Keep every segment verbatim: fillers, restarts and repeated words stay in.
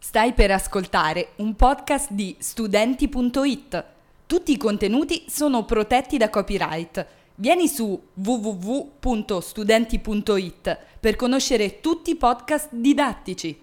Stai per ascoltare un podcast di studenti punto it. Tutti i contenuti sono protetti da copyright. Vieni su w w w punto studenti punto it per conoscere tutti i podcast didattici.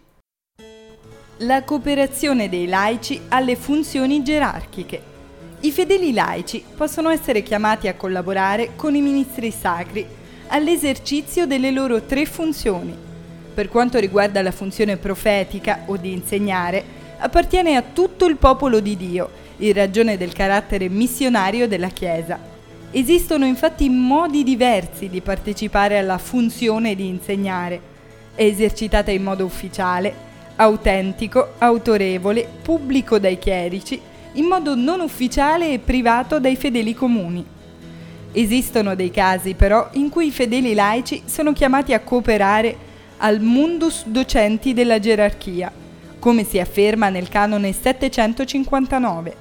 La cooperazione dei laici alle funzioni gerarchiche. I fedeli laici possono essere chiamati a collaborare con i ministri sacri all'esercizio delle loro tre funzioni. Per quanto riguarda la funzione profetica o di insegnare, appartiene a tutto il popolo di Dio, in ragione del carattere missionario della Chiesa. Esistono infatti modi diversi di partecipare alla funzione di insegnare. È esercitata in modo ufficiale, autentico, autorevole, pubblico dai chierici, in modo non ufficiale e privato dai fedeli comuni. Esistono dei casi però in cui i fedeli laici sono chiamati a cooperare al mundus docenti della gerarchia, come si afferma nel canone settecentocinquantanove.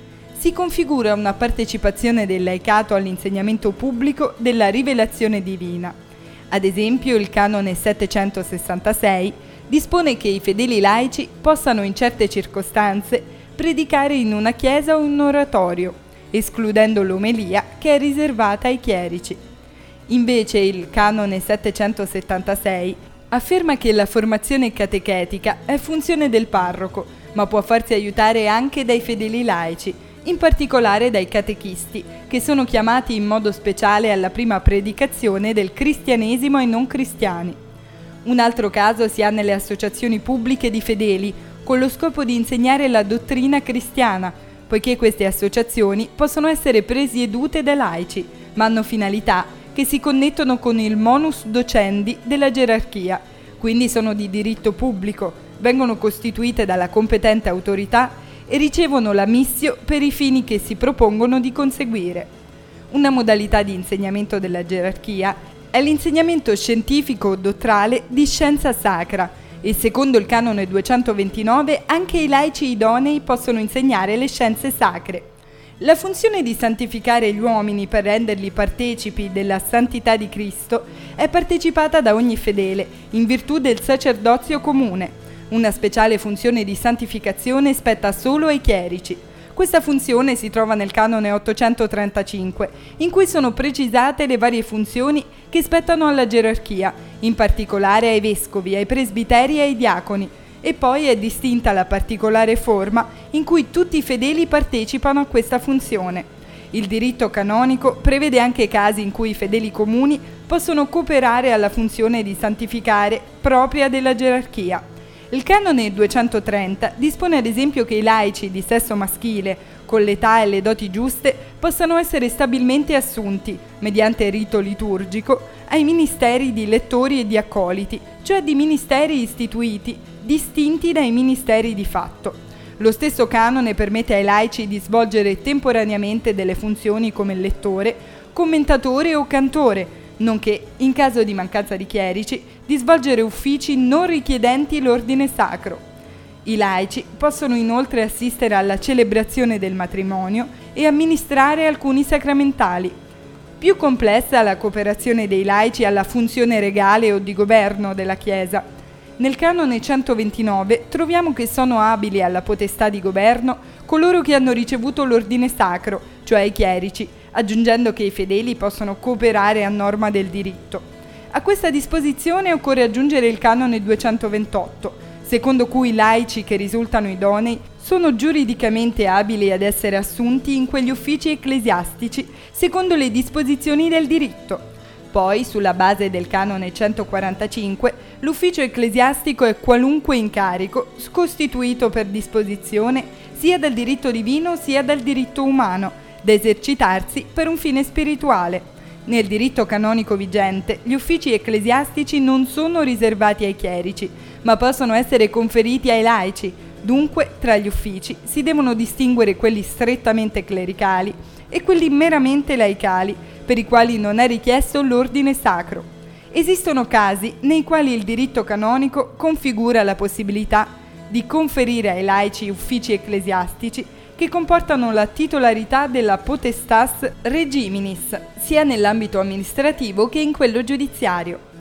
Si configura una partecipazione del laicato all'insegnamento pubblico della rivelazione divina. Ad esempio, il canone settecentosessantasei dispone che i fedeli laici possano in certe circostanze predicare in una chiesa o un oratorio, escludendo l'omelia che è riservata ai chierici. Invece il canone settecentosettantasei afferma che la formazione catechetica è funzione del parroco, ma può farsi aiutare anche dai fedeli laici, in particolare dai catechisti, che sono chiamati in modo speciale alla prima predicazione del cristianesimo ai non cristiani. Un altro caso si ha nelle associazioni pubbliche di fedeli, con lo scopo di insegnare la dottrina cristiana, poiché queste associazioni possono essere presiedute da laici, ma hanno finalità che si connettono con il monus docendi della gerarchia, quindi sono di diritto pubblico, vengono costituite dalla competente autorità e ricevono la missio per i fini che si propongono di conseguire. Una modalità di insegnamento della gerarchia è l'insegnamento scientifico o dottrale di scienza sacra, e secondo il canone duecentoventinove anche i laici idonei possono insegnare le scienze sacre. La funzione di santificare gli uomini per renderli partecipi della santità di Cristo è partecipata da ogni fedele, in virtù del sacerdozio comune. Una speciale funzione di santificazione spetta solo ai chierici. Questa funzione si trova nel canone ottocentotrentacinque, in cui sono precisate le varie funzioni che spettano alla gerarchia, in particolare ai vescovi, ai presbiteri e ai diaconi, e poi è distinta la particolare forma in cui tutti i fedeli partecipano a questa funzione. Il diritto canonico prevede anche casi in cui i fedeli comuni possono cooperare alla funzione di santificare propria della gerarchia. Il canone duecentotrenta dispone ad esempio che i laici di sesso maschile, con l'età e le doti giuste, possano essere stabilmente assunti, mediante rito liturgico, ai ministeri di lettori e di accoliti, cioè di ministeri istituiti, distinti dai ministeri di fatto. Lo stesso canone permette ai laici di svolgere temporaneamente delle funzioni come lettore, commentatore o cantore, nonché, in caso di mancanza di chierici, di svolgere uffici non richiedenti l'ordine sacro. I laici possono inoltre assistere alla celebrazione del matrimonio e amministrare alcuni sacramentali. Più complessa la cooperazione dei laici alla funzione regale o di governo della Chiesa. Nel canone centoventinove troviamo che sono abili alla potestà di governo coloro che hanno ricevuto l'ordine sacro, cioè i chierici, aggiungendo che i fedeli possono cooperare a norma del diritto. A questa disposizione occorre aggiungere il canone duecentoventotto, secondo cui i laici che risultano idonei sono giuridicamente abili ad essere assunti in quegli uffici ecclesiastici secondo le disposizioni del diritto. Poi, sulla base del canone centoquarantacinque, l'ufficio ecclesiastico è qualunque incarico costituito per disposizione sia dal diritto divino sia dal diritto umano, da esercitarsi per un fine spirituale. Nel diritto canonico vigente, gli uffici ecclesiastici non sono riservati ai chierici, ma possono essere conferiti ai laici. Dunque, tra gli uffici si devono distinguere quelli strettamente clericali e quelli meramente laicali, per i quali non è richiesto l'ordine sacro. Esistono casi nei quali il diritto canonico configura la possibilità di conferire ai laici uffici ecclesiastici che comportano la titolarità della potestas regiminis, sia nell'ambito amministrativo che in quello giudiziario.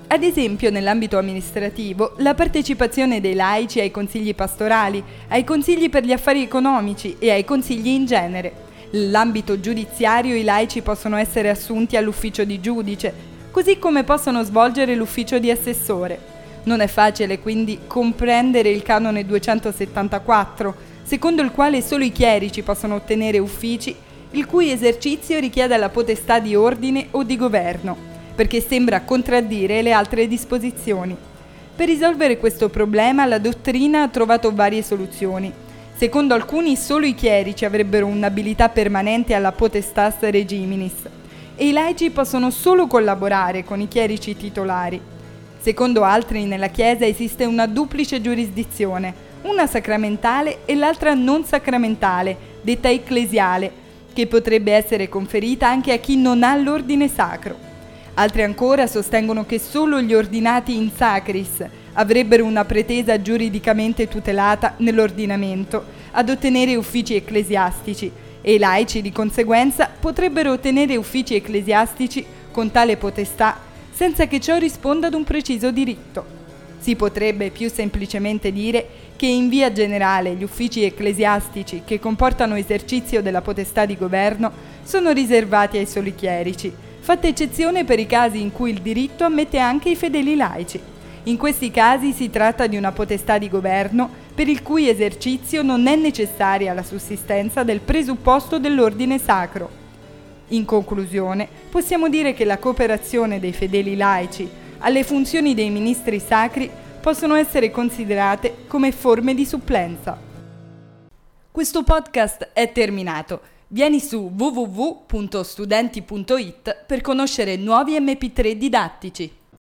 Ad esempio, nell'ambito amministrativo, la partecipazione dei laici ai consigli pastorali, ai consigli per gli affari economici e ai consigli in genere. Nell'ambito giudiziario i laici possono essere assunti all'ufficio di giudice, così come possono svolgere l'ufficio di assessore. Non è facile quindi comprendere il canone duecentosettantaquattro, secondo il quale solo i chierici possono ottenere uffici il cui esercizio richieda la potestà di ordine o di governo, perché sembra contraddire le altre disposizioni. Per risolvere questo problema la dottrina ha trovato varie soluzioni. Secondo alcuni solo i chierici avrebbero un'abilità permanente alla potestas regiminis e i laici possono solo collaborare con i chierici titolari. Secondo altri nella Chiesa esiste una duplice giurisdizione, una sacramentale e l'altra non sacramentale, detta ecclesiale, che potrebbe essere conferita anche a chi non ha l'ordine sacro. Altri ancora sostengono che solo gli ordinati in sacris avrebbero una pretesa giuridicamente tutelata nell'ordinamento ad ottenere uffici ecclesiastici e i laici di conseguenza potrebbero ottenere uffici ecclesiastici con tale potestà senza che ciò risponda ad un preciso diritto. Si potrebbe più semplicemente dire che in via generale gli uffici ecclesiastici che comportano esercizio della potestà di governo sono riservati ai soli chierici, fatta eccezione per i casi in cui il diritto ammette anche i fedeli laici. In questi casi si tratta di una potestà di governo per il cui esercizio non è necessaria la sussistenza del presupposto dell'ordine sacro. In conclusione, possiamo dire che la cooperazione dei fedeli laici alle funzioni dei ministri sacri possono essere considerate come forme di supplenza. Questo podcast è terminato. Vieni su w w w punto studenti punto i t per conoscere nuovi emme pi tre didattici.